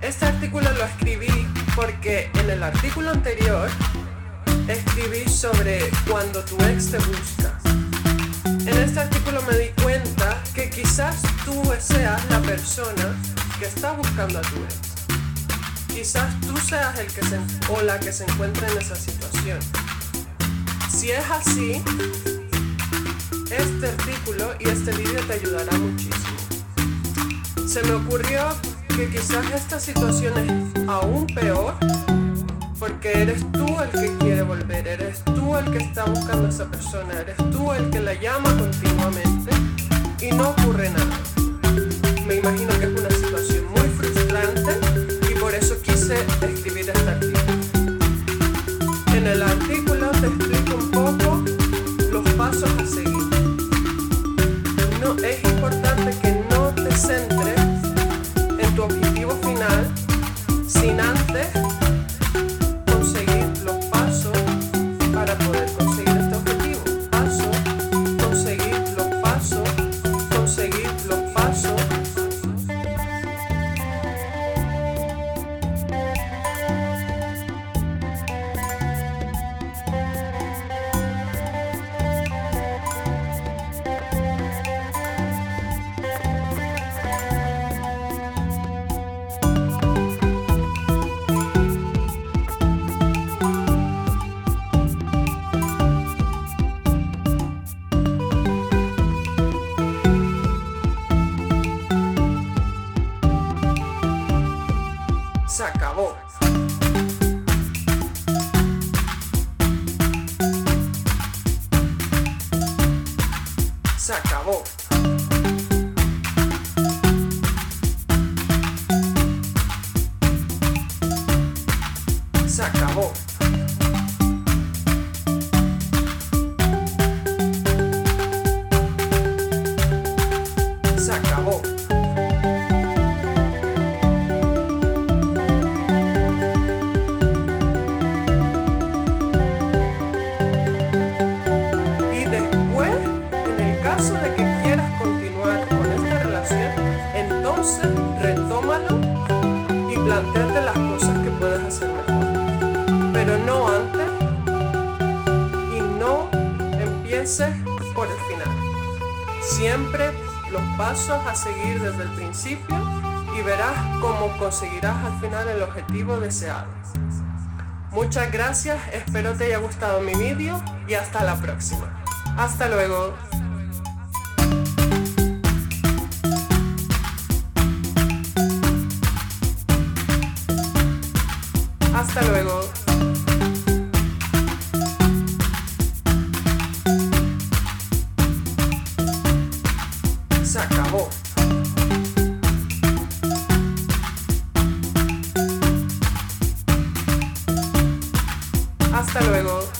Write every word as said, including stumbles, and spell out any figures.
Este artículo lo escribí porque en el artículo anterior escribí sobre cuando tu ex te busca. En este artículo me di cuenta que quizás tú seas la persona que está buscando a tu ex. Quizás tú seas el que se, o la que se encuentra en esa situación. Si es así, este artículo y este vídeo te ayudará muchísimo. Se me ocurrió que quizás esta situación es aún peor porque eres tú el que quiere volver, eres tú el que está buscando a esa persona, eres tú el que la llama continuamente y no ocurre nada. Me imagino que es una situación muy frustrante y por eso quise escribir este artículo. En el artículo te explico un poco los pasos a seguir. No, es importante que no te centres en tu objetivo final sin antes conseguir los pasos para poder conseguir este objetivo. Paso, conseguir los pasos, conseguir los pasos. Se acabó. Se acabó. Se acabó. Se acabó. De que quieras continuar con esta relación, entonces retómalo y plantéate las cosas que puedes hacer mejor, pero no antes y no empieces por el final. Siempre los pasos a seguir desde el principio y verás cómo conseguirás al final el objetivo deseado. Muchas gracias, espero te haya gustado mi vídeo y hasta la próxima. Hasta luego. Hasta luego. Se acabó. Hasta luego.